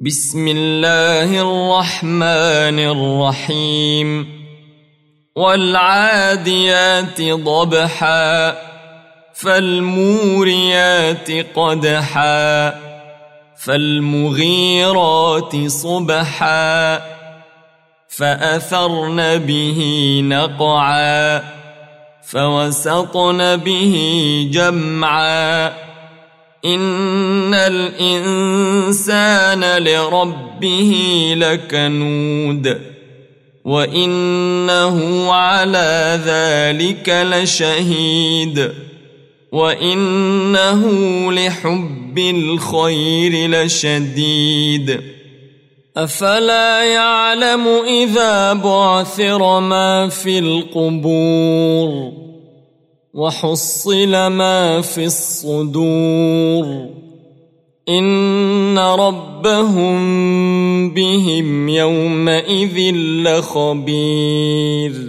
بسم الله الرحمن الرحيم والعاديات ضبحا فالموريات قدحا فالمغيرات صبحا فأثرن به نقعا فوسطن به جمعا إن الإنسان لربه لكنود وإنه على ذلك لشهيد وإنه لحب الخير لشديد أفلا يعلم إذا بعثر ما في القبور وحصل ما في الصدور إن ربهم بهم يومئذ لخبير